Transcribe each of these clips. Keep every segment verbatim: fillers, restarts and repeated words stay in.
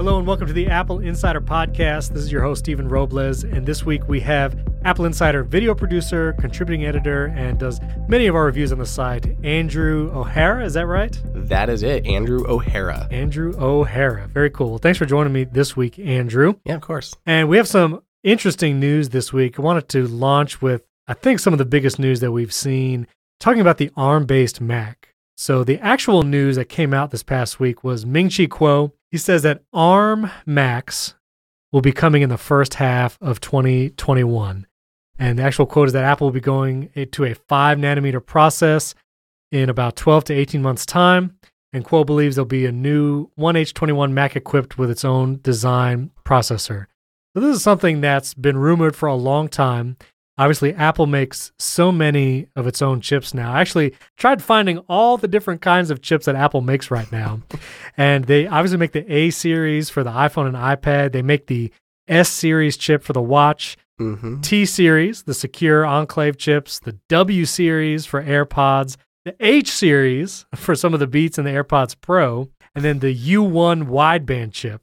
Hello and welcome to the Apple Insider Podcast. This is your host, Stephen Robles, and this week we have Apple Insider video producer, contributing editor, and does many of our reviews on the site, Andrew O'Hara. Is that right? That is it, Andrew O'Hara. Andrew O'Hara. Very cool. Thanks for joining me this week, Andrew. Yeah, of course. And we have some interesting news this week. I wanted to launch with, I think, some of the biggest news that we've seen, talking about the ARM-based Mac. So the actual news that came out this past week was Ming-Chi Kuo. He says that ARM Macs will be coming in the first half of twenty twenty-one. And the actual quote is that Apple will be going to a five nanometer process in about twelve to eighteen months' time. And Kuo believes there'll be a new one H twenty-one Mac equipped with its own design processor. So this is something that's been rumored for a long time. Obviously, Apple makes so many of its own chips now. I actually tried finding all the different kinds of chips that Apple makes right now. And they obviously make the A series for the iPhone and iPad. They make the S series chip for the watch, mm-hmm. T series, the secure enclave chips, the W series for AirPods, the H series for some of the Beats and the AirPods Pro, and then the U one wideband chip.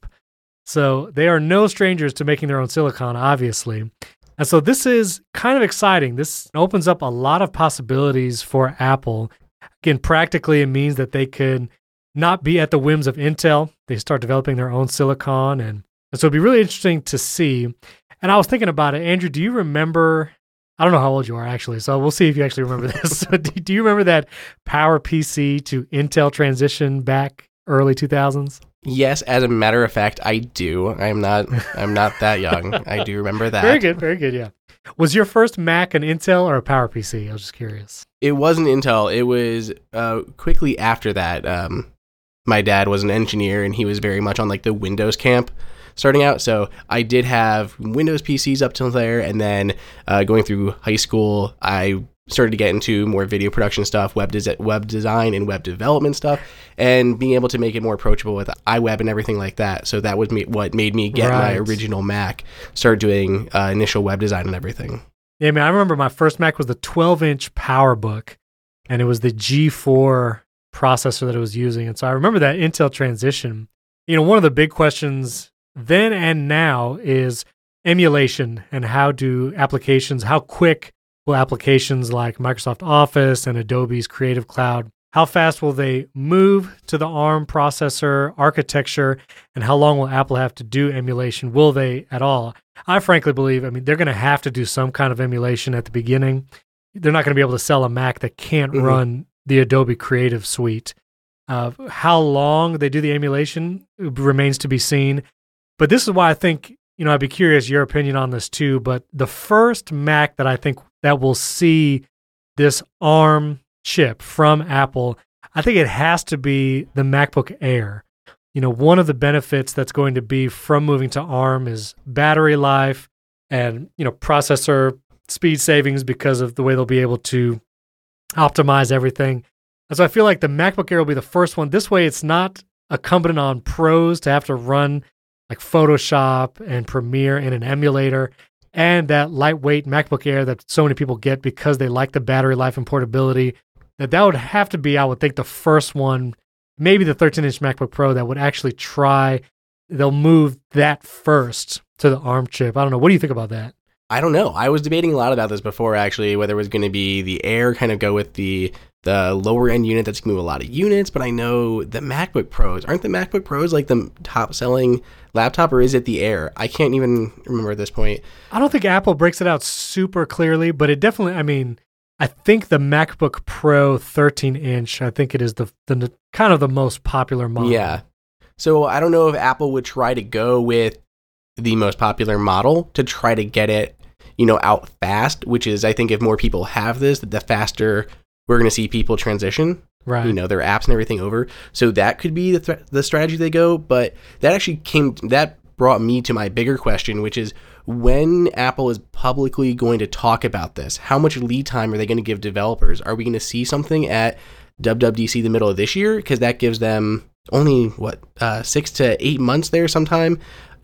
So they are no strangers to making their own silicon, obviously. And so this is kind of exciting. This opens up a lot of possibilities for Apple. Again, practically it means that they could not be at the whims of Intel. They start developing their own silicon. And, and so it'd be really interesting to see. And I was thinking about it. Andrew, do you remember, I don't know how old you are actually, so we'll see if you actually remember this. do, do you remember that PowerPC to Intel transition back early two thousands? Yes, as a matter of fact, I do. I'm not I'm not that young. I do remember that. Very good, very good, yeah. Was your first Mac an Intel or a PowerPC? I was just curious. It wasn't Intel. It was uh, quickly after that. Um, my dad was an engineer, and he was very much on like the Windows camp starting out. So I did have Windows P Cs up till there, and then uh, going through high school, I started to get into more video production stuff, web des- web design and web development stuff, and being able to make it more approachable with iWeb and everything like that. So that was me- what made me get right. my original Mac, start doing uh, initial web design and everything. Yeah, man, I remember my first Mac was the twelve inch PowerBook, and it was the G four processor that it was using. And so I remember that Intel transition. You know, one of the big questions then and now is emulation, and how do applications, how quick will applications like Microsoft Office and Adobe's Creative Cloud, how fast will they move to the ARM processor architecture, and how long will Apple have to do emulation? Will they at all? I frankly believe, I mean, they're going to have to do some kind of emulation at the beginning. They're not going to be able to sell a Mac that can't mm-hmm. run the Adobe Creative Suite. Uh, how long they do the emulation remains to be seen. But this is why I think, you know, I'd be curious your opinion on this too, but the first Mac that I think that will see this ARM chip from Apple, I think it has to be the MacBook Air. You know, one of the benefits that's going to be from moving to ARM is battery life and, you know, processor speed savings because of the way they'll be able to optimize everything. And so I feel like the MacBook Air will be the first one. This way it's not incumbent on pros to have to run like Photoshop and Premiere in an emulator, and that lightweight MacBook Air that so many people get because they like the battery life and portability, that that would have to be, I would think, the first one, maybe the thirteen inch MacBook Pro that would actually try, they'll move that first to the ARM chip. I don't know. What do you think about that? I don't know. I was debating a lot about this before, actually, whether it was going to be the Air, kind of go with the the lower end unit that's going to move a lot of units, but I know the MacBook Pros, aren't the MacBook Pros like the top selling laptop, or is it the Air? I can't even remember at this point. I don't think Apple breaks it out super clearly, but it definitely, I mean, I think the MacBook Pro thirteen inch, I think it is the, the kind of the most popular model. Yeah. So I don't know if Apple would try to go with the most popular model to try to get it, you know, out fast, which is, I think if more people have this, the faster we're going to see people transition, right? You know, their apps and everything over. So that could be the th- the strategy they go. But that actually came, that brought me to my bigger question, which is when Apple is publicly going to talk about this, how much lead time are they going to give developers? Are we going to see something at W W D C the middle of this year? Because that gives them only, what, uh, six to eight months there sometime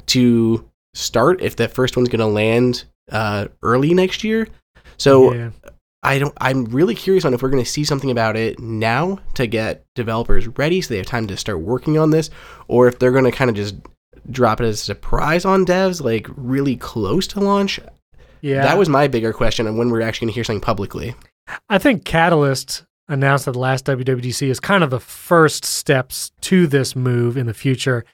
to start if that first one's going to land uh, early next year. So yeah. I don't, I'm really curious on if we're going to see something about it now to get developers ready so they have time to start working on this, or if they're going to kind of just drop it as a surprise on devs, like really close to launch? Yeah. That was my bigger question on when we're actually going to hear something publicly. I think Catalyst announced at the last W W D C is kind of the first steps to this move in the future.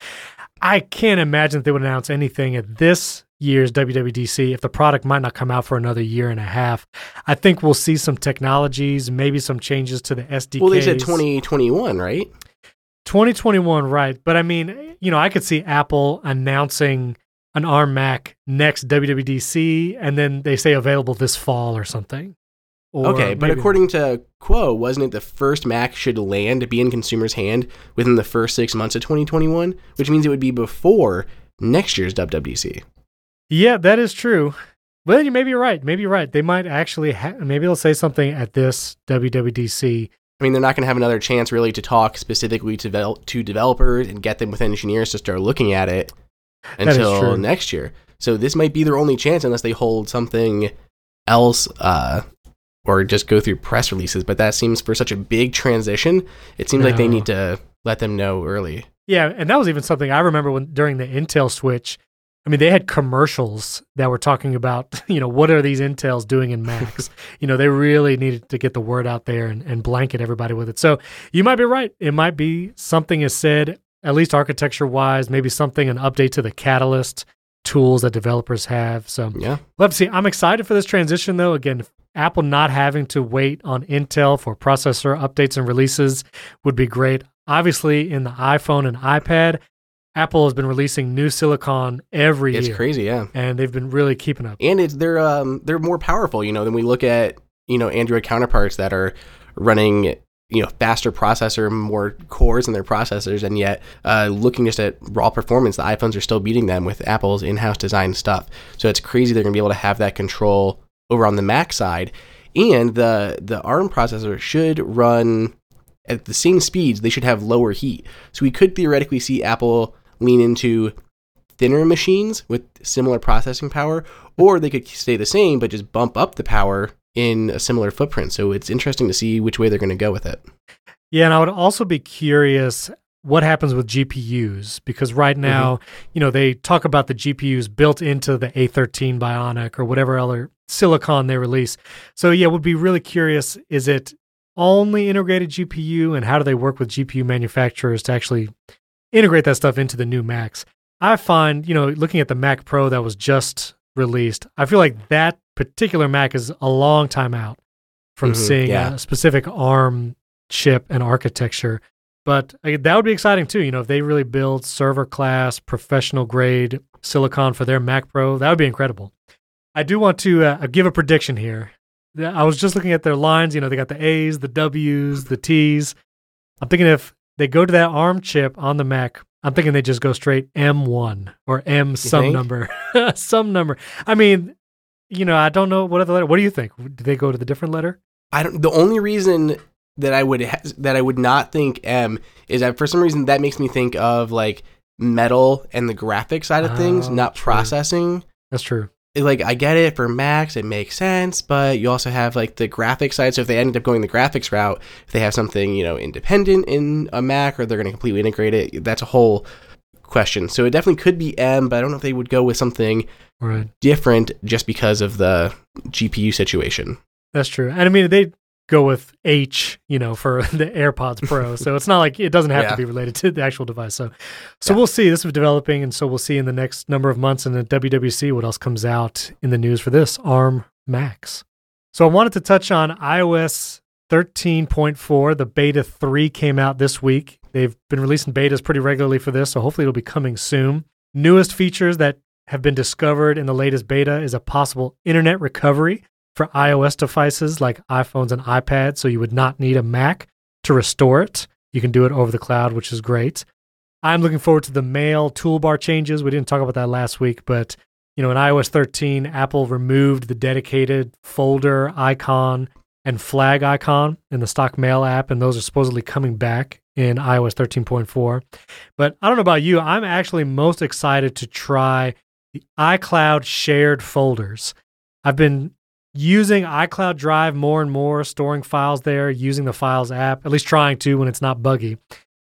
I can't imagine that they would announce anything at this year's W W D C if the product might not come out for another year and a half. I think we'll see some technologies, maybe some changes to the S D Ks. Well, they said twenty twenty-one, right? twenty twenty-one, right. But I mean, you know, I could see Apple announcing an ARM Mac next W W D C, and then they say available this fall or something. Or okay, but maybe according to Quo, wasn't it the first Mac should land to be in consumers' hand within the first six months of twenty twenty-one, which means it would be before next year's W W D C. Yeah, that is true. Well, you maybe you're right. Maybe you're right. They might actually, ha- maybe they'll say something at this W W D C. I mean, they're not going to have another chance really to talk specifically to, devel- to developers and get them with engineers to start looking at it until next year. So this might be their only chance unless they hold something else uh, or just go through press releases. But that seems for such a big transition, it seems no. like they need to let them know early. Yeah, and that was even something I remember when during the Intel switch. I mean, they had commercials that were talking about, you know, what are these Intels doing in Macs? You know, they really needed to get the word out there and, and blanket everybody with it. So you might be right. It might be something is said, at least architecture-wise, maybe something, an update to the Catalyst tools that developers have. So yeah, let's see. I'm excited for this transition, though. Again, Apple not having to wait on Intel for processor updates and releases would be great. Obviously, in the iPhone and iPad, Apple has been releasing new silicon every it's year. It's crazy, yeah. And they've been really keeping up. And it's they're um they're more powerful, you know, than we look at, you know, Android counterparts that are running, you know, faster processor, more cores in their processors, and yet uh, looking just at raw performance, the iPhones are still beating them with Apple's in-house design stuff. So it's crazy they're going to be able to have that control over on the Mac side. And the the ARM processor should run at the same speeds. They should have lower heat. So we could theoretically see Apple lean into thinner machines with similar processing power, or they could stay the same but just bump up the power in a similar footprint. So it's interesting to see which way they're going to go with it. Yeah, and I would also be curious what happens with G P Us, because right now, mm-hmm. you know, they talk about the G P Us built into the A thirteen Bionic or whatever other silicon they release. So yeah, would be really curious, is it only integrated G P U, and how do they work with G P U manufacturers to actually integrate that stuff into the new Macs? I find, you know, looking at the Mac Pro that was just released, I feel like that particular Mac is a long time out from mm-hmm, seeing yeah. a specific ARM chip and architecture. But uh, that would be exciting too. You know, if they really build server class, professional grade silicon for their Mac Pro, that would be incredible. I do want to uh, give a prediction here. I was just looking at their lines. You know, they got the A's, the W's, the T's. I'm thinking if they go to that ARM chip on the Mac, I'm thinking they just go straight M one or M some think? number, some number. I mean, you know, I don't know what other letter. What do you think? Do they go to the different letter? I don't. The only reason that I would ha- that I would not think M is that for some reason that makes me think of like metal and the graphic side of things, Oh, not true. processing. That's true. Like, I get it for Macs, it makes sense, but you also have like the graphics side. So if they end up going the graphics route, if they have something, you know, independent in a Mac, or they're going to completely integrate it, that's a whole question. So it definitely could be M, but I don't know if they would go with something Right. different just because of the G P U situation. That's true. And I mean, they go with H, you know, for the AirPods Pro. So it's not like it doesn't have Yeah. to be related to the actual device. So so Yeah. we'll see. This is developing, and so we'll see in the next number of months in the W W D C what else comes out in the news for this ARM Macs. So I wanted to touch on iOS thirteen point four. The beta three came out this week. They've been releasing betas pretty regularly for this, so hopefully it'll be coming soon. Newest features that have been discovered in the latest beta is a possible internet recovery for iOS devices like iPhones and iPads, so you would not need a Mac to restore it. You can do it over the cloud, which is great. I'm looking forward to the Mail toolbar changes. We didn't talk about that last week, but you know, in iOS thirteen, Apple removed the dedicated folder icon and flag icon in the stock Mail app, and those are supposedly coming back in iOS thirteen point four. But I don't know about you, I'm actually most excited to try the iCloud shared folders. I've been using iCloud Drive more and more, storing files there, using the Files app, at least trying to when it's not buggy.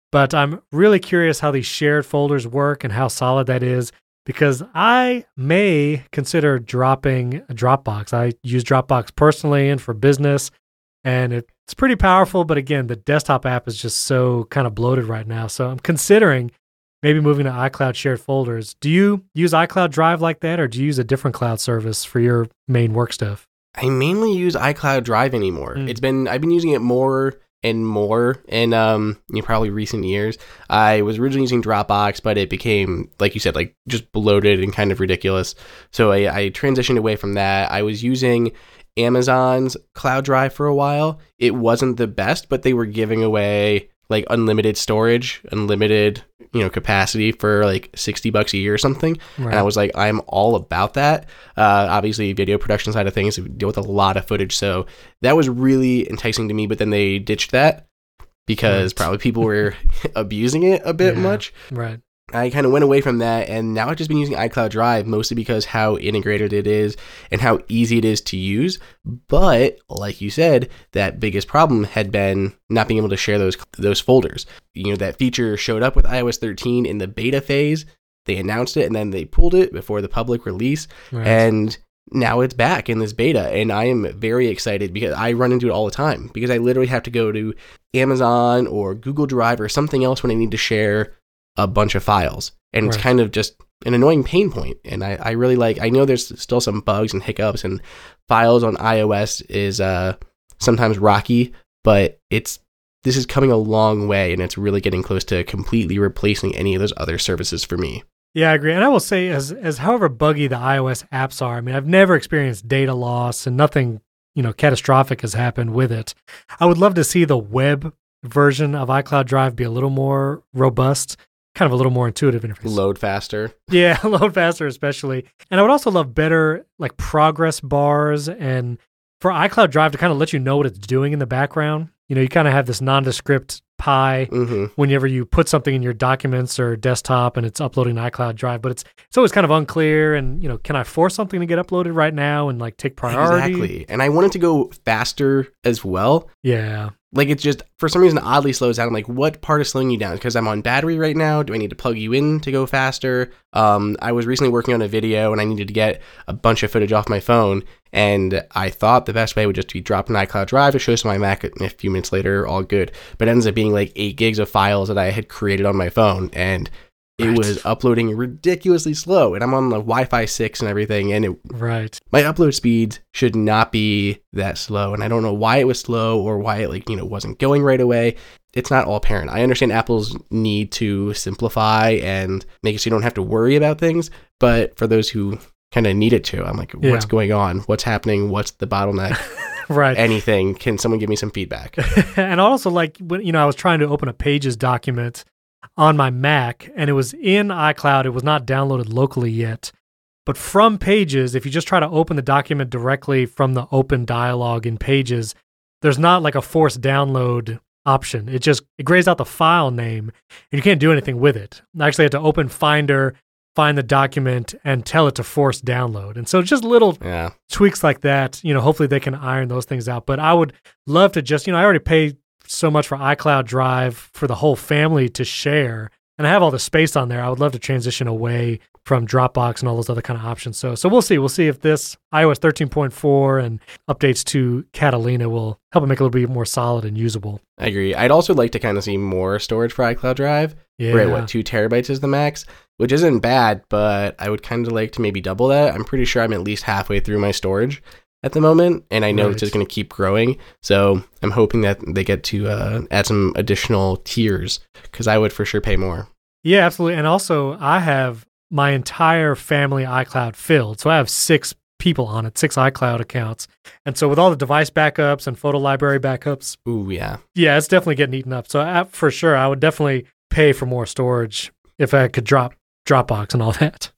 but I'm really curious how these shared folders work and how solid that is, because I may consider dropping a Dropbox. I use Dropbox personally and for business, and it's pretty powerful. But again, the desktop app is just so kind of bloated right now. So I'm considering maybe moving to iCloud shared folders. Do you use iCloud Drive like that, or do you use a different cloud service for your main work stuff? I mainly use iCloud Drive anymore. Mm. It's been I've been using it more and more in um you know, probably recent years. I was originally using Dropbox, but it became, like you said, like just bloated and kind of ridiculous. So I, I transitioned away from that. I was using Amazon's Cloud Drive for a while. It wasn't the best, but they were giving away like unlimited storage, unlimited, you know, capacity for like sixty bucks a year or something. Right. And I was like, I'm all about that. Uh, obviously, video production side of things, we deal with a lot of footage. So that was really enticing to me, but then they ditched that because right. probably people were abusing it a bit yeah, much. Right. I kind of went away from that, and now I've just been using iCloud Drive mostly because how integrated it is and how easy it is to use. But like you said, that biggest problem had been not being able to share those those folders. You know, that feature showed up with i O S thirteen in the beta phase. They announced it, and then they pulled it before the public release. Right. And now it's back in this beta, and I am very excited because I run into it all the time because I literally have to go to Amazon or Google Drive or something else when I need to share a bunch of files, and it's right. kind of just an annoying pain point. And I, I really like, I know there's still some bugs and hiccups, and files on iOS is uh, sometimes rocky, but it's, this is coming a long way, and it's really getting close to completely replacing any of those other services for me. Yeah, I agree. And I will say, as as however buggy the iOS apps are, I mean, I've never experienced data loss, and nothing, you know, catastrophic has happened with it. I would love to see the web version of iCloud Drive be a little more robust, kind of a little more intuitive interface. Load faster. Yeah, load faster especially. And I would also love better like progress bars, and for iCloud Drive to kind of let you know what it's doing in the background. You know, you kind of have this nondescript pie mm-hmm. whenever you put something in your documents or desktop and it's uploading to iCloud Drive, but it's it's always kind of unclear. And, you know, can I force something to get uploaded right now and like take priority? Exactly. And I want it to go faster as well. Yeah. Like, it's just, for some reason, oddly slows down. I'm like, what part is slowing you down? Because I'm on battery right now. Do I need to plug you in to go faster? Um, I was recently working on a video, and I needed to get a bunch of footage off my phone. And I thought the best way would just be drop an iCloud Drive. It shows to my Mac a few minutes later, all good. But it ends up being like eight gigs of files that I had created on my phone. And it right. was uploading ridiculously slow, and I'm on the Wi-Fi six and everything, and it right. my upload speeds should not be that slow, and I don't know why it was slow or why it like you know wasn't going right away. It's not all apparent. I understand Apple's need to simplify and make it so you don't have to worry about things, but for those who kind of need it to, I'm like, yeah. what's going on? What's happening? What's the bottleneck? Right. Anything? Can someone give me some feedback? And also, like when you know, I was trying to open a Pages document on my Mac, and it was in iCloud. It was not downloaded locally yet. But from Pages, if you just try to open the document directly from the open dialog in Pages, there's not like a forced download option. It just it grays out the file name, and you can't do anything with it. I actually had to open Finder, find the document, and tell it to force download. And so just little yeah. tweaks like that, you know, hopefully they can iron those things out. But I would love to just, you know, I already pay so much for iCloud Drive for the whole family to share, and I have all the space on there. I would love to transition away from Dropbox and all those other kind of options. So, so we'll see. We'll see if this i O S thirteen point four and updates to Catalina will help it make it a little bit more solid and usable. I agree. I'd also like to kind of see more storage for iCloud Drive. Yeah. Right, what, two terabytes is the max, which isn't bad, but I would kind of like to maybe double that. I'm pretty sure I'm at least halfway through my storage at the moment, and I know right. it's just going to keep growing. So I'm hoping that they get to uh, add some additional tiers, because I would for sure pay more. Yeah, absolutely. And also, I have my entire family iCloud filled. So I have six people on it, six iCloud accounts. And so with all the device backups and photo library backups, ooh, yeah. Yeah, it's definitely getting eaten up. So I, for sure, I would definitely pay for more storage if I could drop Dropbox and all that.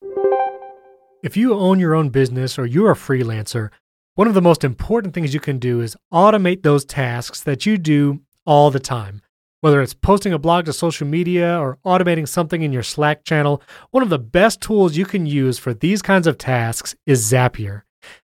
If you own your own business or you're a freelancer, one of the most important things you can do is automate those tasks that you do all the time. Whether it's posting a blog to social media or automating something in your Slack channel, one of the best tools you can use for these kinds of tasks is Zapier.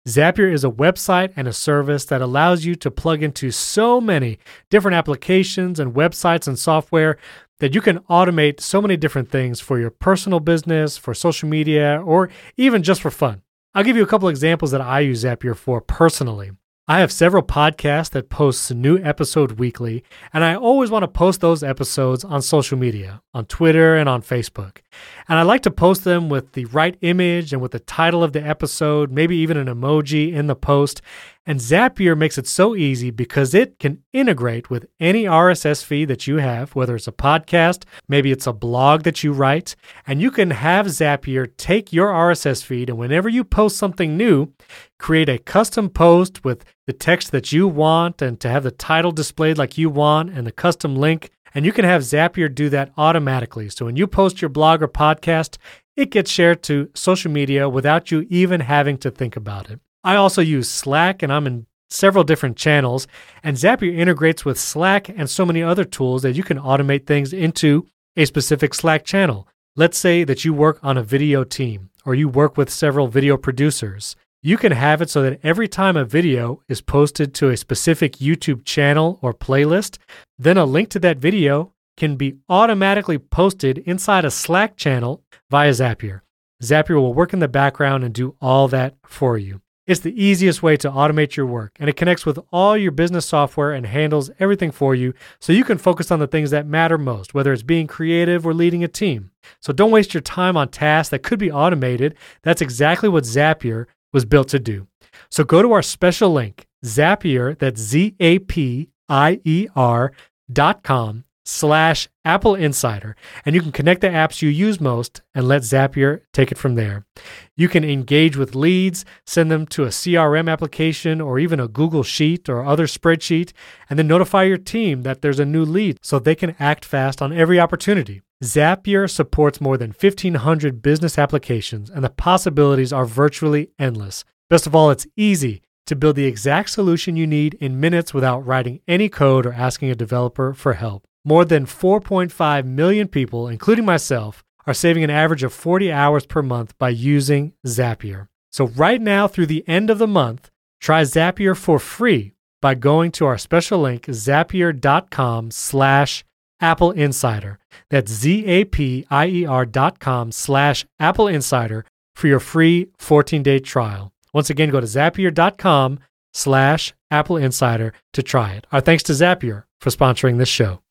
Zapier is a website and a service that allows you to plug into so many different applications and websites and software that you can automate so many different things for your personal business, for social media, or even just for fun. I'll give you a couple examples that I use Zapier for personally. I have several podcasts that post a new episode weekly, and I always want to post those episodes on social media, on Twitter and on Facebook. And I like to post them with the right image and with the title of the episode, maybe even an emoji in the post. And Zapier makes it so easy because it can integrate with any R S S feed that you have, whether it's a podcast, maybe it's a blog that you write, and you can have Zapier take your R S S feed, and whenever you post something new, create a custom post with the text that you want and to have the title displayed like you want and the custom link. And you can have Zapier do that automatically. So when you post your blog or podcast, it gets shared to social media without you even having to think about it. I also use Slack, and I'm in several different channels, and Zapier integrates with Slack and so many other tools that you can automate things into a specific Slack channel. Let's say that you work on a video team or you work with several video producers. You can have it so that every time a video is posted to a specific YouTube channel or playlist, then a link to that video can be automatically posted inside a Slack channel via Zapier. Zapier will work in the background and do all that for you. It's the easiest way to automate your work, and it connects with all your business software and handles everything for you so you can focus on the things that matter most, whether it's being creative or leading a team. So don't waste your time on tasks that could be automated. That's exactly what Zapier was built to do. So go to our special link, Zapier, that's Z A P I E R dot com slash Apple Insider, and you can connect the apps you use most and let Zapier take it from there. You can engage with leads, send them to a C R M application or even a Google Sheet or other spreadsheet, and then notify your team that there's a new lead so they can act fast on every opportunity. Zapier supports more than fifteen hundred business applications, and the possibilities are virtually endless. Best of all, it's easy to build the exact solution you need in minutes without writing any code or asking a developer for help. More than four point five million people, including myself, are saving an average of forty hours per month by using Zapier. So right now through the end of the month, try Zapier for free by going to our special link, zapier.com slash Apple Insider. That's Z-A-P-I-E-R dot com slash Apple Insider for your free fourteen-day trial. Once again, go to zapier.com slash Apple Insider to try it. Our thanks to Zapier for sponsoring this show.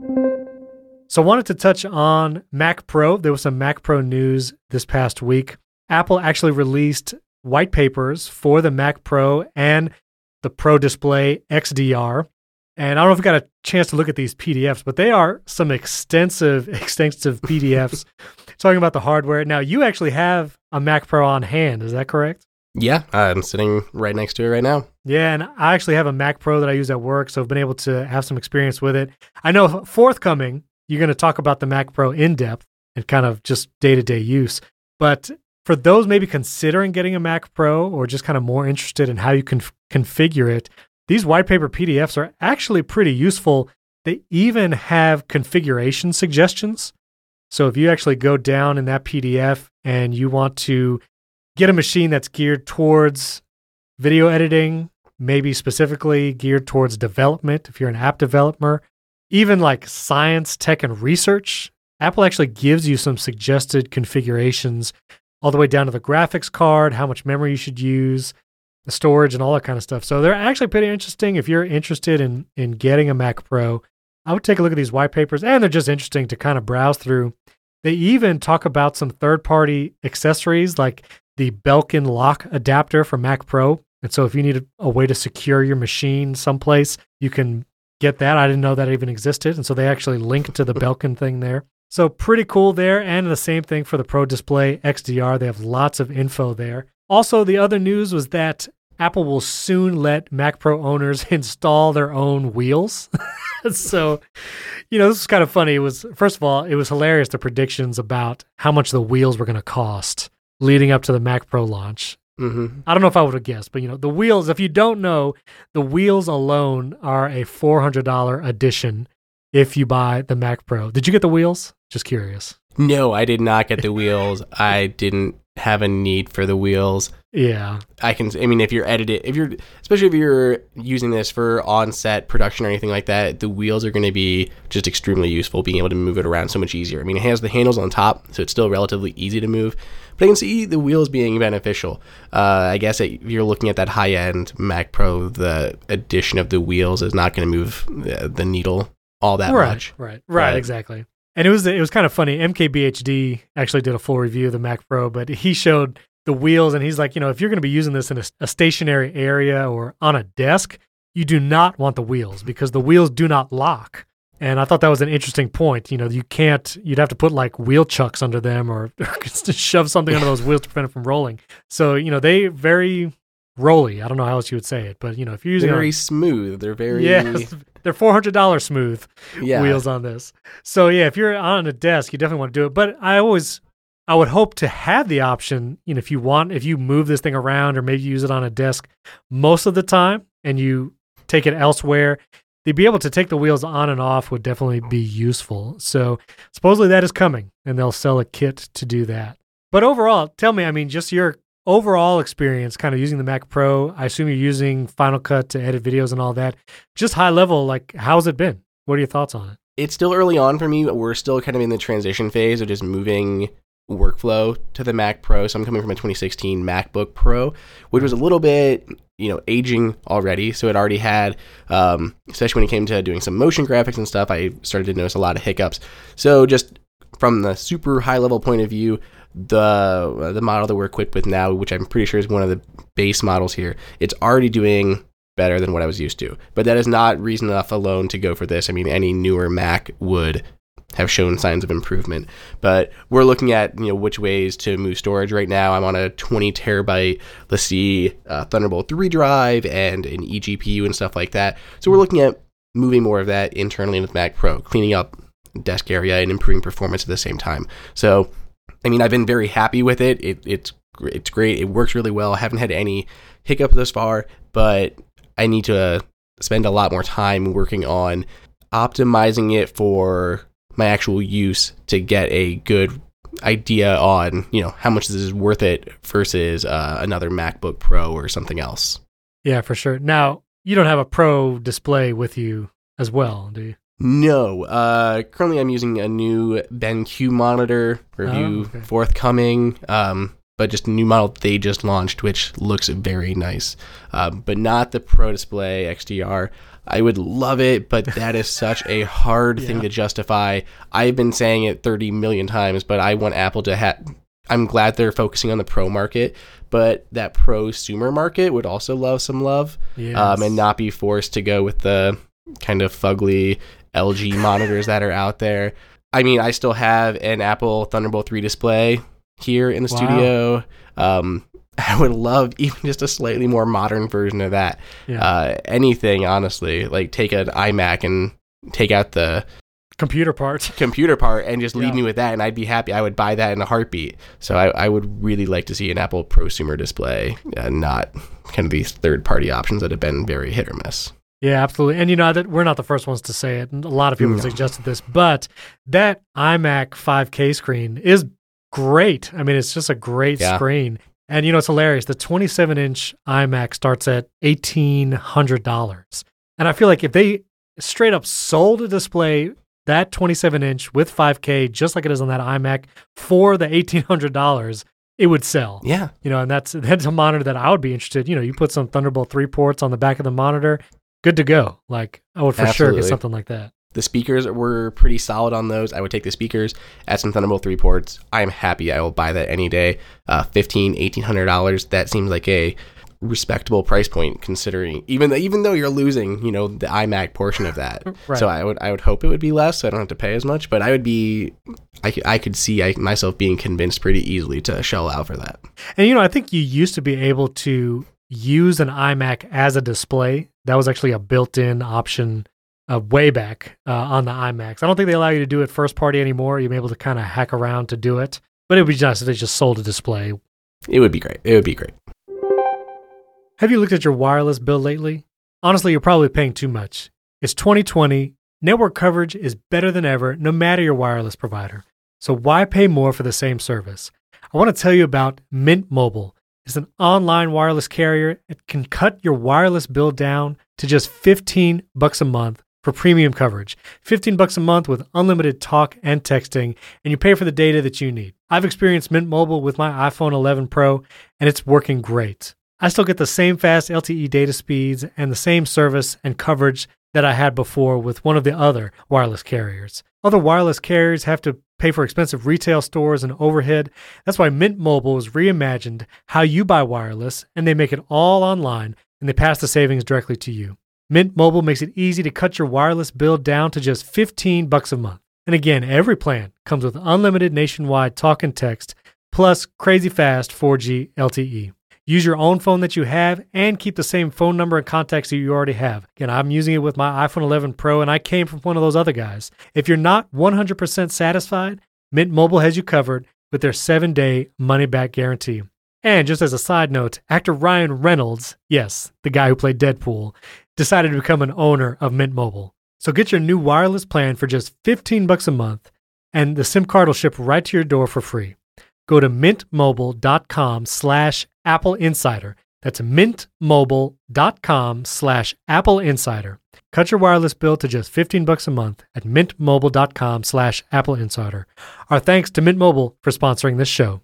So I wanted to touch on Mac Pro. There was some Mac Pro news this past week. Apple actually released white papers for the Mac Pro and the Pro Display X D R. And I don't know if you got a chance to look at these P D Fs, but they are some extensive, extensive P D Fs talking about the hardware. Now, you actually have a Mac Pro on hand. Is that correct? Yeah, I'm sitting right next to it right now. Yeah, and I actually have a Mac Pro that I use at work, so I've been able to have some experience with it. I know forthcoming, you're going to talk about the Mac Pro in depth and kind of just day-to-day use. But for those maybe considering getting a Mac Pro or just kind of more interested in how you can conf- configure it, these white paper P D Fs are actually pretty useful. They even have configuration suggestions. So if you actually go down in that P D F and you want to get a machine that's geared towards video editing, maybe specifically geared towards development, if you're an app developer, even like science, tech, and research, Apple actually gives you some suggested configurations all the way down to the graphics card, how much memory you should use, the storage, and all that kind of stuff. So they're actually pretty interesting. If you're interested in, in getting a Mac Pro, I would take a look at these white papers, and they're just interesting to kind of browse through. They even talk about some third-party accessories like the Belkin lock adapter for Mac Pro. And so if you need a, a way to secure your machine someplace, you can get that. I didn't know that even existed. And so they actually link to the Belkin thing there. So pretty cool there. And the same thing for the Pro Display X D R. They have lots of info there. Also, the other news was that Apple will soon let Mac Pro owners install their own wheels. So, you know, this is kind of funny. It was, first of all, it was hilarious, the predictions about how much the wheels were going to cost leading up to the Mac Pro launch. Mm-hmm. I don't know if I would have guessed, but, you know, the wheels, if you don't know, the wheels alone are a four hundred dollars addition if you buy the Mac Pro. Did you get the wheels? Just curious. No, I did not get the wheels. I didn't have a need for the wheels. Yeah. I can, I mean, if you're edited, if you're, especially if you're using this for on-set production or anything like that, the wheels are going to be just extremely useful, being able to move it around so much easier. I mean, it has the handles on top, so it's still relatively easy to move, but I can see the wheels being beneficial. Uh, I guess if you're looking at that high-end Mac Pro, the addition of the wheels is not going to move the, the needle all that right, much. Right, right, exactly. And it was it was kind of funny. M K B H D actually did a full review of the Mac Pro, but he showed the wheels, and he's like, you know, if you're going to be using this in a, a stationary area or on a desk, you do not want the wheels because the wheels do not lock. And I thought that was an interesting point. You know, you can't, you'd have to put like wheel chucks under them or, or just shove something under those wheels to prevent it from rolling. So, you know, they very rolly. I don't know how else you would say it, but you know, if you're using They're very a, smooth. They're very yes, they're four hundred dollars smooth yeah. wheels on this. So yeah, if you're on a desk, you definitely want to do it. But I always, I would hope to have the option, you know, if you want, if you move this thing around or maybe use it on a desk most of the time and you take it elsewhere, to be able to take the wheels on and off would definitely be useful. So supposedly that is coming and they'll sell a kit to do that. But overall, tell me, I mean, just your overall experience kind of using the Mac Pro. I assume you're using Final Cut to edit videos and all that. Just high level, like, how's it been? What are your thoughts on it? It's still early on for me. We're still kind of in the transition phase of just moving workflow to the Mac Pro. So I'm coming from a twenty sixteen MacBook Pro, which was a little bit, you know, aging already. So it already had, um, especially when it came to doing some motion graphics and stuff, I started to notice a lot of hiccups. So just from the super high level point of view, the the model that we're equipped with now, which I'm pretty sure is one of the base models here, it's already doing better than what I was used to. But that is not reason enough alone to go for this. I mean, any newer Mac would have shown signs of improvement. But we're looking at, you know, which ways to move storage right now. I'm on a twenty terabyte, let's see, uh, Thunderbolt three drive and an eGPU and stuff like that. So we're looking at moving more of that internally with Mac Pro, cleaning up desk area and improving performance at the same time. So, I mean, I've been very happy with it. it it's it's great. It works really well. I haven't had any hiccup thus far, but I need to uh, spend a lot more time working on optimizing it for my actual use to get a good idea on, you know, how much this is worth it versus uh, another MacBook Pro or something else. Yeah, for sure. Now, you don't have a Pro display with you as well, do you? No. Uh, currently, I'm using a new BenQ monitor review oh, okay. forthcoming, um, but just a new model they just launched, which looks very nice, um, but not the Pro Display X D R. I would love it, but that is such a hard yeah. thing to justify. I've been saying it thirty million times, but I want Apple to have... I'm glad they're focusing on the Pro market, but that prosumer market would also love some love, yes. um, and not be forced to go with the kind of fugly L G monitors that are out there. I mean, I still have an Apple Thunderbolt three display here in the wow. studio. Um, I would love even just a slightly more modern version of that. Yeah. Uh, anything, honestly, like take an iMac and take out the computer part, computer part, and just leave yeah. me with that, and I'd be happy. I would buy that in a heartbeat. So I, I would really like to see an Apple prosumer display, uh, not kind of these third-party options that have been very hit or miss. Yeah, absolutely. And you know, that we're not the first ones to say it. And a lot of people no. suggested this, but that iMac five K screen is great. I mean, it's just a great yeah. screen. And you know, it's hilarious. The twenty-seven inch iMac starts at eighteen hundred dollars. And I feel like if they straight up sold a display, that twenty-seven inch with five K, just like it is on that iMac, for the eighteen hundred dollars, it would sell. Yeah. You know, and that's that's a monitor that I would be interested. You know, you put some Thunderbolt three ports on the back of the monitor, good to go. Like, I would for Absolutely. sure get something like that. The speakers were pretty solid on those. I would take the speakers, add some Thunderbolt three ports. I am happy. I will buy that any day. Uh, fifteen hundred dollars, eighteen hundred dollars. That seems like a respectable price point, considering even though, even though you're losing, you know, the iMac portion of that. Right. So I would I would hope it would be less, so I don't have to pay as much. But I would be, I, I could see I, myself being convinced pretty easily to shell out for that. And you know, I think you used to be able to use an iMac as a display. That was actually a built-in option uh, way back uh, on the iMacs. I don't think they allow you to do it first party anymore. You'll be able to kind of hack around to do it. But it would be nice if they just sold a display. It would be great. It would be great. Have you looked at your wireless bill lately? Honestly, you're probably paying too much. It's twenty twenty. Network coverage is better than ever, no matter your wireless provider. So why pay more for the same service? I want to tell you about Mint Mobile. It's an online wireless carrier. It can cut your wireless bill down to just fifteen bucks a month for premium coverage. fifteen bucks a month with unlimited talk and texting, and you pay for the data that you need. I've experienced Mint Mobile with my iPhone eleven Pro, and it's working great. I still get the same fast L T E data speeds and the same service and coverage that I had before with one of the other wireless carriers. Other wireless carriers have to pay for expensive retail stores and overhead. That's why Mint Mobile has reimagined how you buy wireless, and they make it all online, and they pass the savings directly to you. Mint Mobile makes it easy to cut your wireless bill down to just fifteen bucks a month. And again, every plan comes with unlimited nationwide talk and text, plus crazy fast four G L T E. Use your own phone that you have and keep the same phone number and contacts that you already have. Again, I'm using it with my iPhone eleven Pro, and I came from one of those other guys. If you're not one hundred percent satisfied, Mint Mobile has you covered with their seven-day money-back guarantee. And just as a side note, actor Ryan Reynolds, yes, the guy who played Deadpool, decided to become an owner of Mint Mobile. So get your new wireless plan for just fifteen bucks a month, and the SIM card will ship right to your door for free. Go to mintmobile.com slash Apple Insider. That's mintmobile.com slash Apple Insider. Cut your wireless bill to just fifteen bucks a month at mintmobile.com slash Apple Insider. Our thanks to Mint Mobile for sponsoring this show.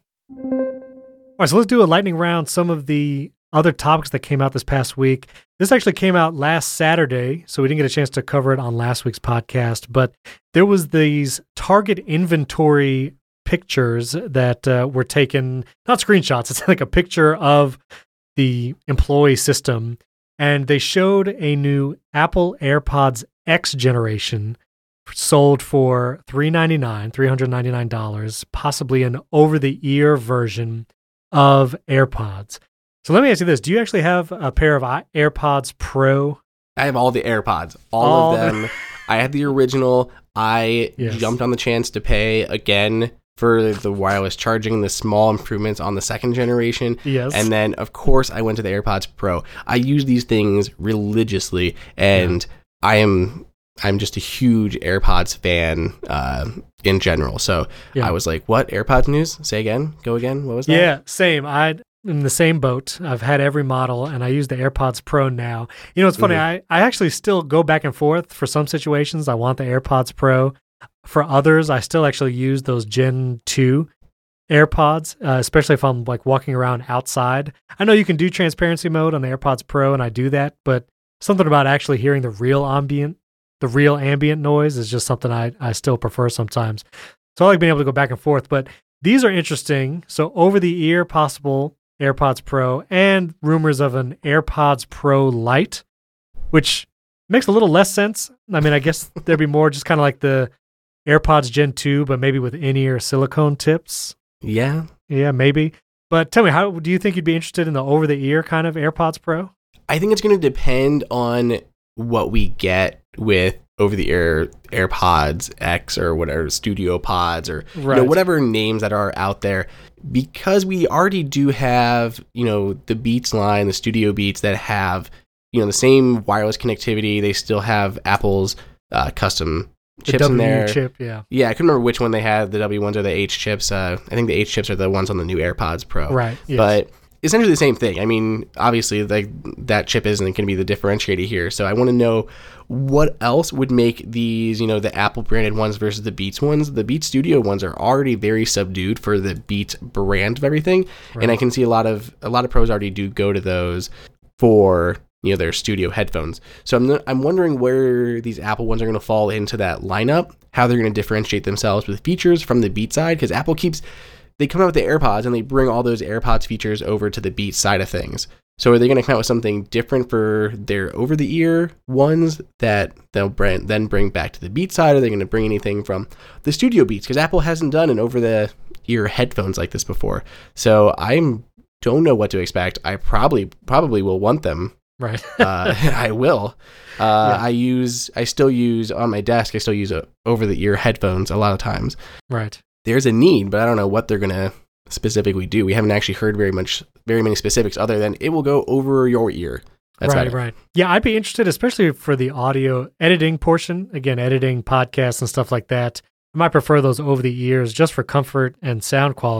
All right, so let's do a lightning round. Some of the other topics that came out this past week. This actually came out last Saturday, so we didn't get a chance to cover it on last week's podcast, but there was these Target inventory pictures that uh, were taken, not screenshots, it's like a picture of the employee system, and they showed a new Apple AirPods X generation sold for three hundred ninety-nine dollars, three hundred ninety-nine dollars, possibly an over-the-ear version of AirPods. So let me ask you this. Do you actually have a pair of AirPods Pro? I have all the AirPods, all, all of them. The- I had the original. I yes. jumped on the chance to pay again for the wireless charging, the small improvements on the second generation. Yes. And then, of course, I went to the AirPods Pro. I use these things religiously, and yeah. I am I'm just a huge AirPods fan uh, in general. So yeah. I was like, what? AirPods news? Say again? Go again? What was that? Yeah, same. I'm in the same boat. I've had every model, and I use the AirPods Pro now. You know, it's funny. Mm-hmm. I, I actually still go back and forth. For some situations, I want the AirPods Pro. For others, I still actually use those Gen two AirPods, uh, especially if I'm like walking around outside. I know you can do transparency mode on the AirPods Pro, and I do that, but something about actually hearing the real ambient, the real ambient noise is just something I, I still prefer sometimes. So I like being able to go back and forth, but these are interesting. So over the ear, possible AirPods Pro, and rumors of an AirPods Pro Lite, which makes a little less sense. I mean, I guess there'd be more just kind of like the AirPods Gen two, but maybe with in-ear silicone tips. Yeah. Yeah, maybe. But tell me, how do you think you'd be interested in the over-the-ear kind of AirPods Pro? I think it's going to depend on what we get with over-the-ear AirPods X or whatever, Studio Pods or right. you know, whatever names that are out there. Because we already do have, you know, the Beats line, the Studio Beats that have, you know, the same wireless connectivity. They still have Apple's uh, custom The chips W in there. chip, yeah. Yeah, I couldn't remember which one they had, the W ones or the H chips. Uh, I think the H chips are the ones on the new AirPods Pro. Right, yes. But essentially the same thing. I mean, obviously, like that chip isn't going to be the differentiator here. So I want to know what else would make these, you know, the Apple branded ones versus the Beats ones. The Beats Studio ones are already very subdued for the Beats brand of everything. Right. And I can see a lot of a lot of pros already do go to those for, you know, their studio headphones. So I'm I'm wondering where these Apple ones are going to fall into that lineup, how they're going to differentiate themselves with features from the Beats side, because Apple keeps, they come out with the AirPods and they bring all those AirPods features over to the Beats side of things. So are they going to come out with something different for their over-the-ear ones that they'll bring, then bring back to the Beats side? Are they going to bring anything from the Studio Beats? Because Apple hasn't done an over-the-ear headphones like this before. So I don't know what to expect. I probably probably will want them. Right. uh, I will. Uh, yeah. I use, I still use on my desk, I still use a over-the-ear headphones a lot of times. Right. There's a need, but I don't know what they're going to specifically do. We haven't actually heard very much, very many specifics other than it will go over your ear. That's right, right. Yeah, I'd be interested, especially for the audio editing portion. Again, editing podcasts and stuff like that. I might prefer those over the ears just for comfort and sound quality.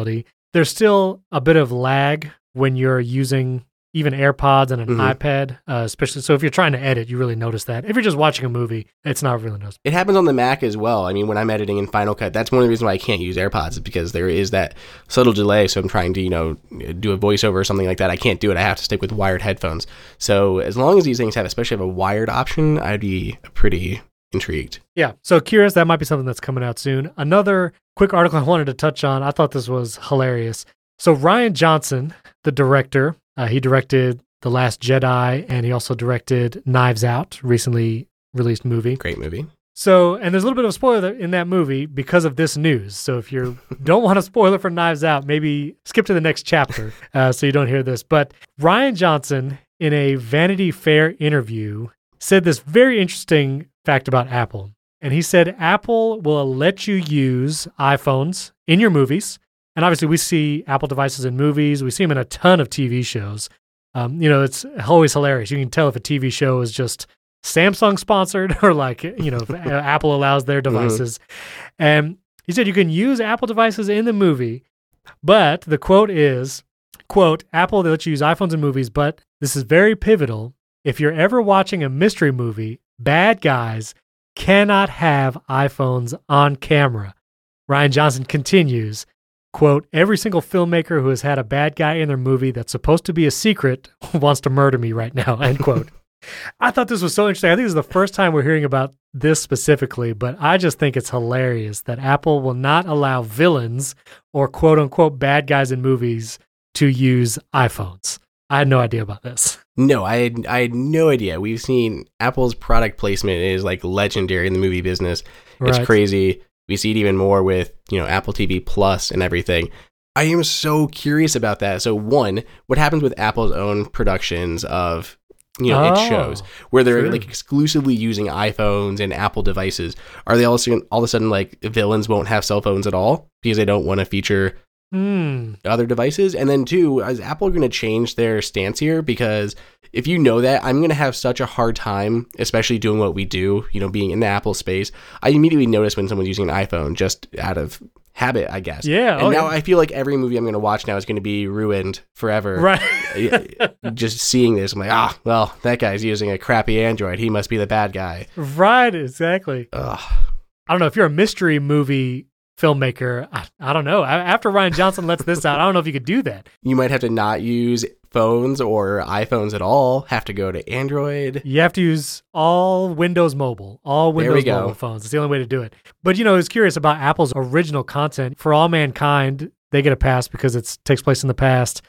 there's still a bit of lag when you're using even AirPods and an Mhm. iPad, uh, especially. So if you're trying to edit, you really notice that. If you're just watching a movie, it's not really noticeable. It happens on the Mac as well. I mean, when I'm editing in Final Cut, that's one of the reasons why I can't use AirPods is because there is that subtle delay. So I'm trying to, you know, do a voiceover or something like that. I can't do it. I have to stick with wired headphones. So as long as these things have, especially have a wired option, I'd be pretty intrigued. Yeah. So curious, that might be something that's coming out soon. Another quick article I wanted to touch on. I thought this was hilarious. So Rian Johnson, the director, uh, he directed The Last Jedi, and he also directed Knives Out, recently released movie. Great movie. So, and there's a little bit of a spoiler in that movie because of this news. So if you don't want a spoiler for Knives Out, maybe skip to the next chapter uh, so you don't hear this. But Rian Johnson, in a Vanity Fair interview, said this very interesting fact about Apple. And he said Apple will let you use iPhones in your movies. And obviously we see Apple devices in movies. We see them in a ton of T V shows. Um, you know, it's always hilarious. You can tell if a T V show is just Samsung sponsored or like, you know, if Apple allows their devices. Mm-hmm. And he said you can use Apple devices in the movie, but the quote is, quote, Apple, they let you use iPhones in movies, but this is very pivotal. If you're ever watching a mystery movie, bad guys cannot have iPhones on camera. Rian Johnson continues, quote, every single filmmaker who has had a bad guy in their movie that's supposed to be a secret wants to murder me right now, end quote. I thought this was so interesting. I think this is the first time we're hearing about this specifically, but I just think it's hilarious that Apple will not allow villains or quote unquote bad guys in movies to use iPhones. I had no idea about this. No, I had, I had no idea. We've seen Apple's product placement is like legendary in the movie business. It's Right. crazy. We see it even more with, you know, Apple T V Plus and everything. I am so curious about that. So one, what happens with Apple's own productions of, you know, Oh, its shows where they're true. like exclusively using iPhones and Apple devices? Are they all of a sudden, all of a sudden like villains won't have cell phones at all because they don't want to feature Hmm. other devices? And then two, is Apple going to change their stance here? Because if you know that, I'm going to have such a hard time, especially doing what we do, you know, being in the Apple space. I immediately notice when someone's using an iPhone just out of habit, I guess. Yeah. And oh, now yeah. I feel like every movie I'm going to watch now is going to be ruined forever. Right. Just seeing this, I'm like, ah, well, that guy's using a crappy Android. He must be the bad guy. Right. Exactly. Ugh. I don't know if you're a mystery movie filmmaker. I, I don't know. I, after Rian Johnson lets this out, I don't know if you could do that. You might have to not use phones or iPhones at all. Have to go to Android. You have to use all Windows Mobile, all There we Windows go. mobile phones. It's the only way to do it. But, you know, I was curious about Apple's original content. For All Mankind, they get a pass because it takes place in the past.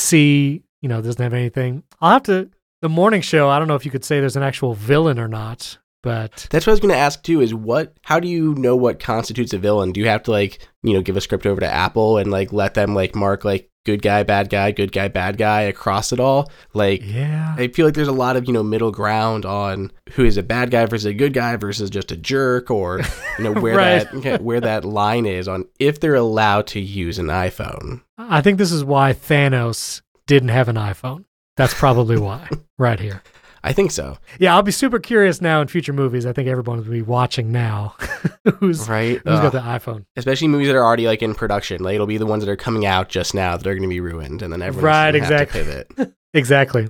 C, you know, doesn't have anything. I'll have to, the morning show, I don't know if you could say there's an actual villain or not, but That's what I was going to ask too, is what, how do you know what constitutes a villain? Do you have to like, you know, give a script over to Apple and like let them like mark like good guy, bad guy, good guy, bad guy across it all? Like, yeah. I feel like there's a lot of, you know, middle ground on who is a bad guy versus a good guy versus just a jerk, or, you know, where Right. that, okay, where that line is on if they're allowed to use an iPhone. I think this is why Thanos didn't have an iPhone. That's probably why, right here. I think so. Yeah, I'll be super curious now in future movies. I think everyone will be watching now who's, Right? who's got Ugh. the iPhone. Especially movies that are already like in production. Like it'll be the ones that are coming out just now that are going to be ruined, and then everyone's Right, going to have exactly. to pivot. Exactly.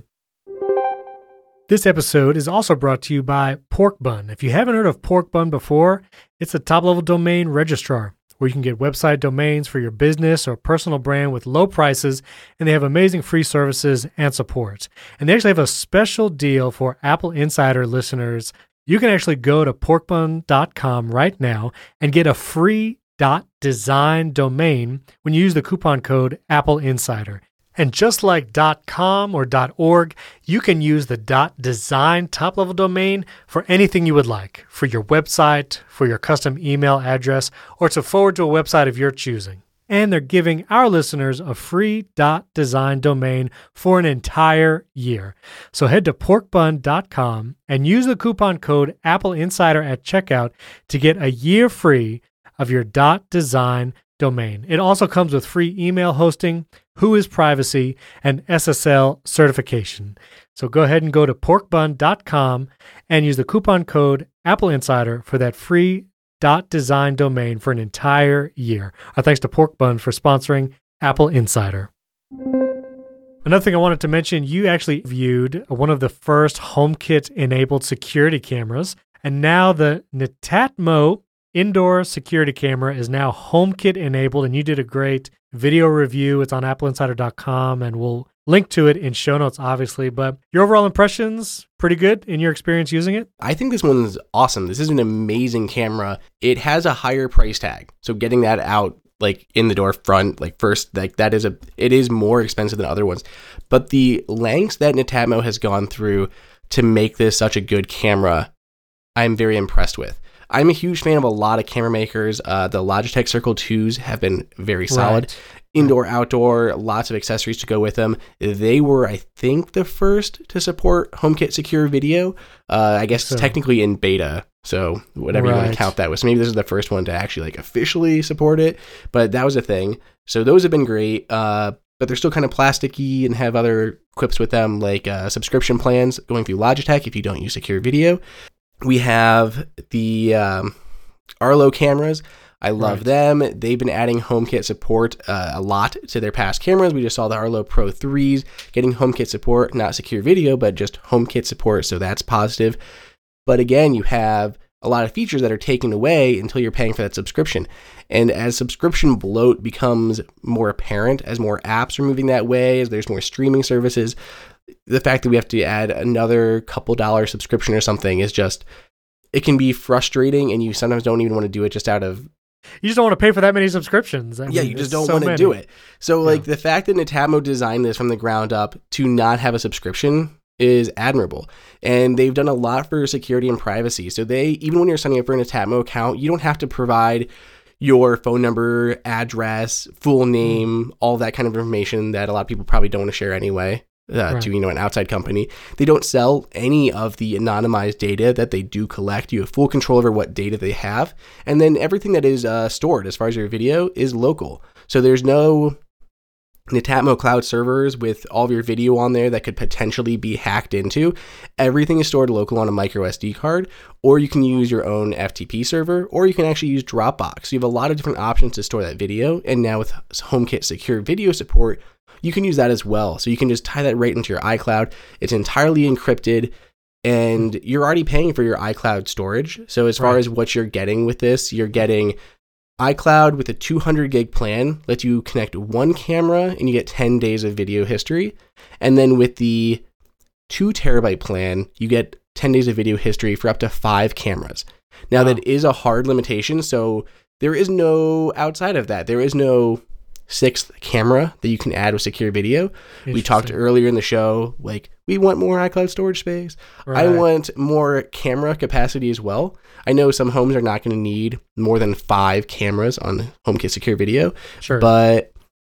This episode is also brought to you by Pork Bun. If you haven't heard of Pork Bun before, it's a top-level domain registrar where you can get website domains for your business or personal brand with low prices, and they have amazing free services and support. And they actually have a special deal for Apple Insider listeners. You can actually go to pork bun dot com right now and get a free .design domain when you use the coupon code Apple Insider. And just like .com or .org, you can use the .design top-level domain for anything you would like, for your website, for your custom email address, or to forward to a website of your choosing. And they're giving our listeners a free .design domain for an entire year. So head to pork bun dot com and use the coupon code Apple Insider at checkout to get a year free of your .design domain. It also comes with free email hosting, Whois privacy, and S S L certification. So go ahead and go to pork bun dot com and use the coupon code Apple Insider for that free .design domain for an entire year. Our thanks to Pork Bun for sponsoring Apple Insider. Another thing I wanted to mention, you actually viewed one of the first HomeKit-enabled security cameras, and now the Netatmo indoor security camera is now HomeKit-enabled, and you did a great video review. It's on apple insider dot com, and we'll link to it in show notes, obviously. But your overall impressions, pretty good in your experience using it? I think this one's awesome. This is an amazing camera. It has a higher price tag, so getting that out like in the door front, like first, like that is a, it is more expensive than other ones. But the lengths that Netatmo has gone through to make this such a good camera, I'm very impressed with. I'm a huge fan of a lot of camera makers. Uh, the Logitech Circle twos have been very solid. Right. Indoor, outdoor, lots of accessories to go with them. They were, I think, the first to support HomeKit Secure Video. Uh, I guess So- technically in beta, so whatever you want Right. to count that with. So maybe this is the first one to actually like officially support it, but that was a thing. So those have been great, uh, but they're still kind of plasticky and have other quips with them, like uh, subscription plans going through Logitech if you don't use Secure Video. We have the um, Arlo cameras. I love Right. them. They've been adding HomeKit support uh, a lot to their past cameras. We just saw the Arlo Pro threes getting HomeKit support, not Secure Video, but just HomeKit support, so that's positive. But again, you have a lot of features that are taken away until you're paying for that subscription. And as subscription bloat becomes more apparent, as more apps are moving that way, as there's more streaming services, the fact that we have to add another couple dollar subscription or something is just, it can be frustrating, and you sometimes don't even want to do it just out of, You just don't want to pay for that many subscriptions. I yeah, mean, you just there's don't so want to many. do it. So like Yeah. the fact that Netatmo designed this from the ground up to not have a subscription is admirable. And they've done a lot for security and privacy. So they, even when you're signing up for an Netatmo account, you don't have to provide your phone number, address, full name, all that kind of information that a lot of people probably don't want to share anyway. Uh, Right. to, you know, an outside company. They don't sell any of the anonymized data that they do collect. You have full control over what data they have. And then everything that is uh, stored as far as your video is local. So there's no Netatmo cloud servers with all of your video on there that could potentially be hacked into. Everything is stored local on a micro S D card, or you can use your own F T P server, or you can actually use Dropbox. So you have a lot of different options to store that video. And now with HomeKit Secure Video support, you can use that as well. So you can just tie that right into your iCloud. It's entirely encrypted, and you're already paying for your iCloud storage. So as far Right. as what you're getting with this, you're getting iCloud with a two hundred gig plan, lets you connect one camera and you get ten days of video history. And then with the two terabyte plan, you get ten days of video history for up to five cameras. Now, Wow. that is a hard limitation. So there is no outside of that. There is no sixth camera that you can add with Secure Video. We talked Interesting. earlier in the show, like, we want more iCloud storage space. I Right. want more camera capacity as well. I know some homes are not going to need more than five cameras on HomeKit Secure Video, Sure. but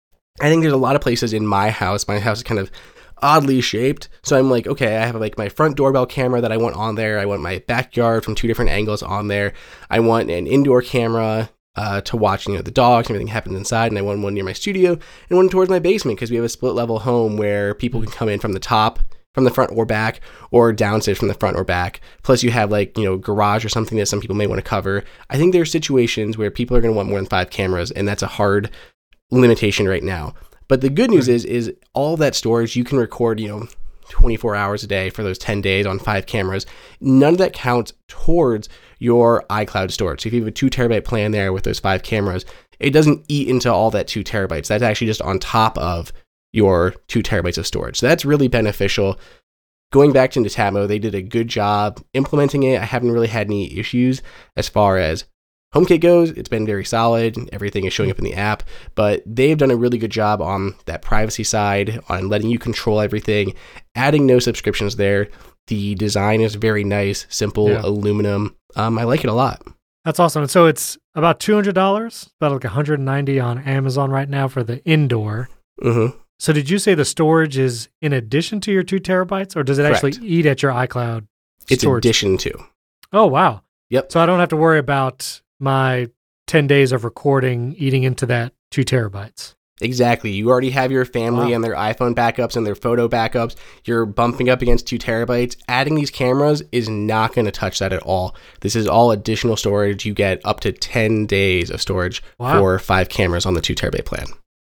I think there's a lot of places in my house. My house is kind of oddly shaped. So I'm like, okay, I have like my front doorbell camera that I want on there. I want my backyard from two different angles on there. I want an indoor camera uh, to watch, you know, the dogs and everything happens inside. And I want one near my studio and one towards my basement because we have a split level home where people can come in from the top, from the front or back, or downstairs from the front or back. Plus you have like, you know, garage or something that some people may want to cover. I think there are situations where people are going to want more than five cameras, and that's a hard limitation right now. But the good news Right. is, is all that storage, you can record, you know, twenty-four hours a day for those ten days on five cameras. None of that counts towards your iCloud storage. So if you have a two terabyte plan there with those five cameras, it doesn't eat into all that two terabytes. That's actually just on top of your two terabytes of storage. So that's really beneficial. Going back to Netatmo, they did a good job implementing it. I haven't really had any issues as far as HomeKit goes. It's been very solid. Everything is showing up in the app, but they've done a really good job on that privacy side, on letting you control everything, adding no subscriptions there. The design is very nice, simple, Yeah. aluminum. Um, I like it a lot. That's awesome. And so it's about two hundred dollars, about like one hundred ninety dollars on Amazon right now for the indoor. Mm-hmm. So did you say the storage is in addition to your two terabytes, or does it actually Correct. eat at your iCloud It's storage? addition to. Oh, wow. Yep. So I don't have to worry about my ten days of recording eating into that two terabytes. Exactly. You already have your family Wow. and their iPhone backups and their photo backups. You're bumping up against two terabytes. Adding these cameras is not going to touch that at all. This is all additional storage. You get up to ten days of storage Wow. for five cameras on the two terabyte plan.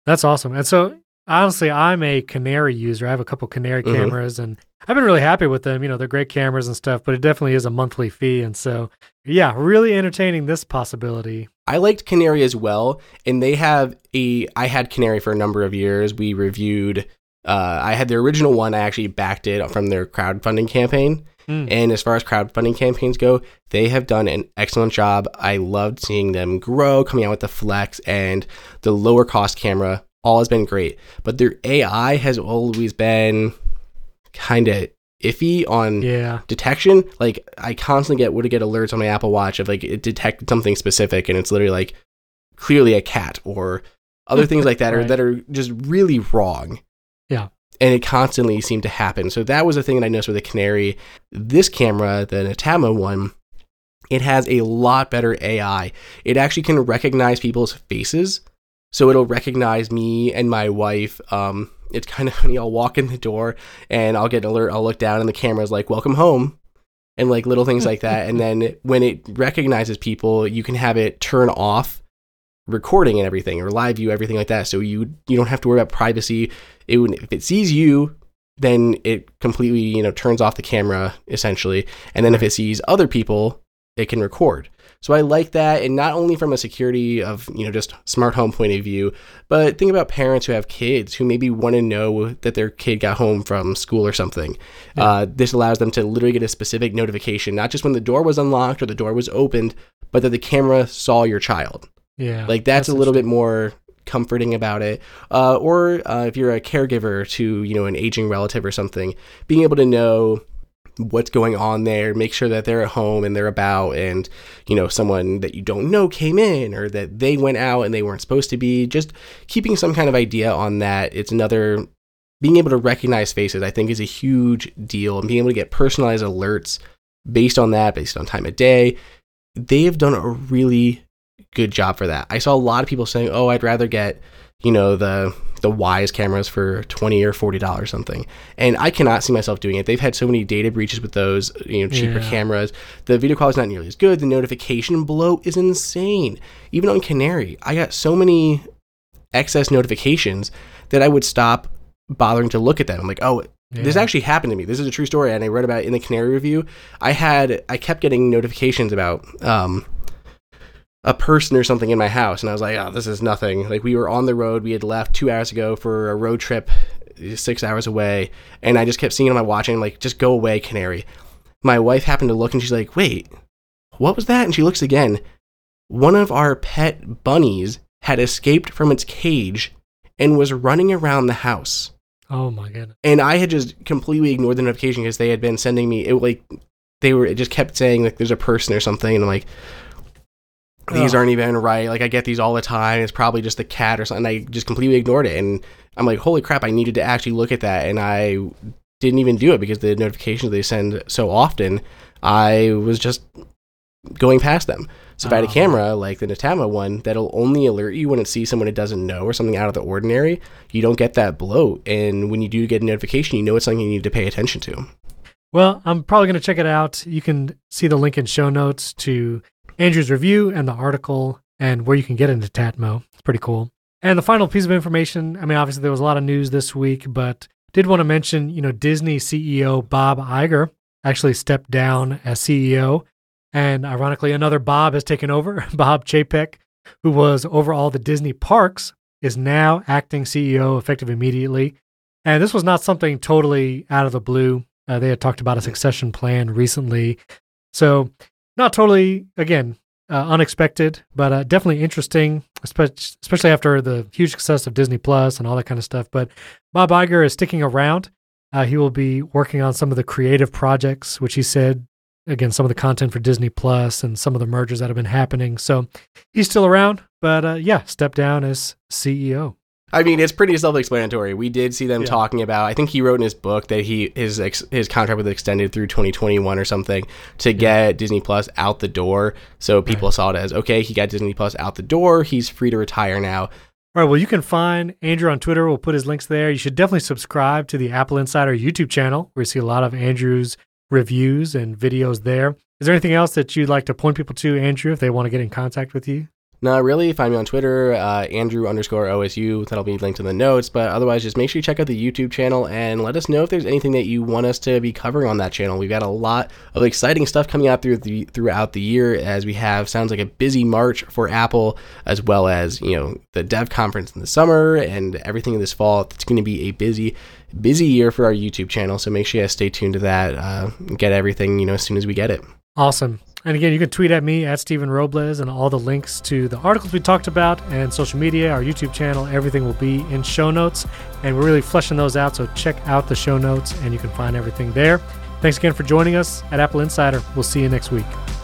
That's awesome. And so honestly, I'm a Canary user. I have a couple Canary Mhm. cameras and I've been really happy with them. You know, they're great cameras and stuff, but it definitely is a monthly fee. And so, yeah, really entertaining this possibility. I liked Canary as well, and they have a. I had Canary for a number of years. We reviewed. Uh, I had the original one. I actually backed it from their crowdfunding campaign. Mm. And as far as crowdfunding campaigns go, they have done an excellent job. I loved seeing them grow, coming out with the Flex and the lower cost camera. All has been great, but their A I has always been kind of iffy on Yeah. detection. Like I constantly get would get alerts on my Apple Watch of like it detected something specific, and it's literally like clearly a cat or other things like that, Right. or that are just really wrong. Yeah. And it constantly seemed to happen. So that was the thing that I noticed with the Canary. This camera, the Natamo one, it has a lot better A I. It actually can recognize people's faces. So it'll recognize me and my wife. Um, it's kind of funny. I'll walk in the door and I'll get an alert. I'll look down and the camera's like, welcome home. And like little things like that. And then when it recognizes people, you can have it turn off recording and everything, or live view, everything like that. So you you don't have to worry about privacy. It would, if it sees you, then it completely, you know, turns off the camera essentially. And then if it sees other people, it can record. So I like that. And not only from a security of, you know, just smart home point of view, but think about parents who have kids who maybe want to know that their kid got home from school or something. Yeah. Uh, this allows them to literally get a specific notification, not just when the door was unlocked or the door was opened, but that the camera saw your child. Yeah. Like that's, that's a little bit more comforting about it. Uh, or uh, if you're a caregiver to, you know, an aging relative or something, being able to know what's going on there, make sure that they're at home and they're about, and, you know, someone that you don't know came in or that they went out and they weren't supposed to be, just keeping some kind of idea on that. It's another, being able to recognize faces, I think is a huge deal, and being able to get personalized alerts based on that, based on time of day. They have done a really good job for that. I saw a lot of people saying, oh, I'd rather get, you know, the the Wyze cameras for twenty or forty dollars something. And I cannot see myself doing it. They've had so many data breaches with those, you know, cheaper Yeah. cameras. The video quality is not nearly as good. The notification bloat is insane. Even on Canary, I got so many excess notifications that I would stop bothering to look at them. I'm like, oh, Yeah. this actually happened to me. This is a true story, and I read about it in the Canary review. I had, I kept getting notifications about um, a person or something in my house, and I was like, oh, this is nothing. Like, we were on the road. We had left two hours ago for a road trip six hours away, and I just kept seeing it on my watch, and I'm like, just go away, Canary. My wife happened to look, and she's like, wait, what was that? And she looks again. One of our pet bunnies had escaped from its cage and was running around the house. Oh my goodness. And I had just completely ignored the notification because they had been sending me, it like, they were, it just kept saying like there's a person or something. And I'm like, these Oh. aren't even right. Like I get these all the time. It's probably just a cat or something. I just completely ignored it. And I'm like, holy crap, I needed to actually look at that. And I didn't even do it because the notifications they send so often, I was just going past them. So if I had a Oh. camera like the Natamo one that'll only alert you when it sees someone it doesn't know or something out of the ordinary, you don't get that bloat. And when you do get a notification, you know it's something you need to pay attention to. Well, I'm probably going to check it out. You can see the link in show notes to Andrew's review and the article and where you can get into Tatmo. It's pretty cool. And the final piece of information, I mean, obviously there was a lot of news this week, but did want to mention, you know, Disney C E O Bob Iger actually stepped down as C E O. And ironically, another Bob has taken over. Bob Chapek, who was over all the Disney parks, is now acting C E O effective immediately. And this was not something totally out of the blue. Uh, they had talked about a succession plan recently. So not totally, again, uh, unexpected, but uh, definitely interesting, especially, especially after the huge success of Disney Plus and all that kind of stuff. But Bob Iger is sticking around. Uh, he will be working on some of the creative projects, which he said, again, some of the content for Disney Plus and some of the mergers that have been happening. So he's still around, but uh, yeah, stepped down as C E O. I mean, it's pretty self-explanatory. We did see them Yeah. talking about, I think he wrote in his book that he his ex, his contract was extended through twenty twenty-one or something to get Disney Plus out the door. So people Right. saw it as, okay, he got Disney Plus out the door. He's free to retire now. All right, well, you can find Andrew on Twitter. We'll put his links there. You should definitely subscribe to the Apple Insider YouTube channel, where you see a lot of Andrew's reviews and videos there. Is there anything else that you'd like to point people to, Andrew, if they want to get in contact with you? Not really. Find me on Twitter, uh, Andrew underscore O S U. That'll be linked in the notes. But otherwise, just make sure you check out the YouTube channel and let us know if there's anything that you want us to be covering on that channel. We've got a lot of exciting stuff coming out through the, throughout the year, as we have, sounds like a busy March for Apple, as well as, you know, the Dev Conference in the summer and everything this fall. It's going to be a busy, busy year for our YouTube channel. So make sure you guys stay tuned to that. Uh, get everything, you know, as soon as we get it. Awesome. And again, you can tweet at me at Steven Robles, and all the links to the articles we talked about and social media, our YouTube channel, everything will be in show notes. And we're really fleshing those out. So check out the show notes and you can find everything there. Thanks again for joining us at Apple Insider. We'll see you next week.